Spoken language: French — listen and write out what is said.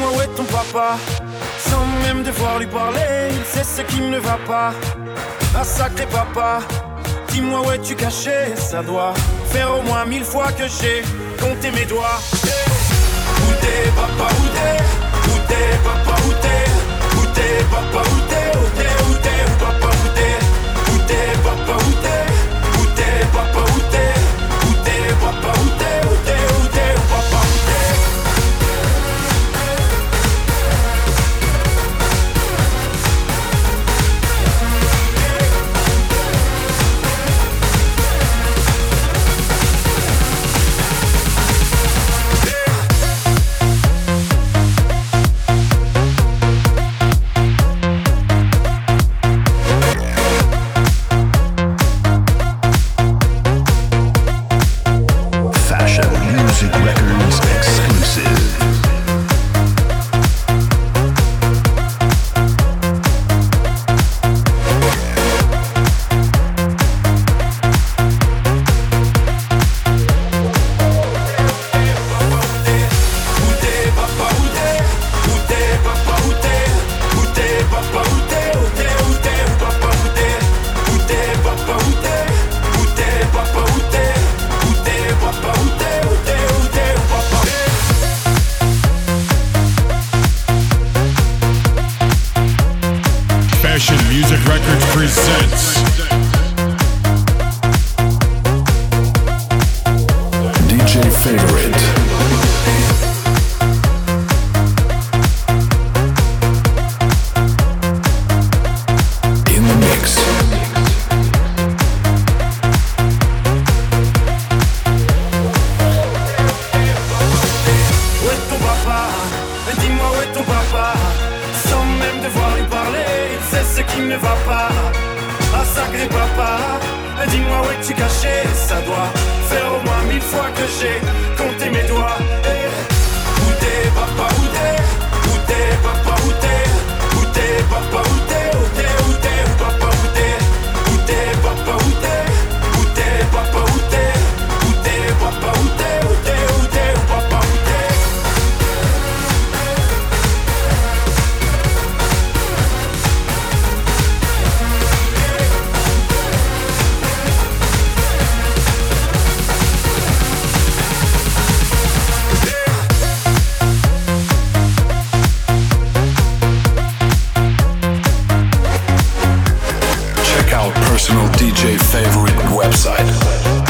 Dis-moi où est ton papa, sans même devoir lui parler, il sait ce qui ne va pas. Ah sacré papa, dis-moi où es-tu caché, ça doit faire au moins 1000 fois que j'ai compté mes doigts. Où t'es papa, où t'es? Où t'es papa, où t'es? Où t'es papa, où t'es? Où t'es, où t'es, où papa, où t'es? Où t'es papa, où t'es? Où t'es papa, où t'es? Où t'es papa, où t'es? Où t'es, où t'es, où papa, où t'es? Personal DJ favorite website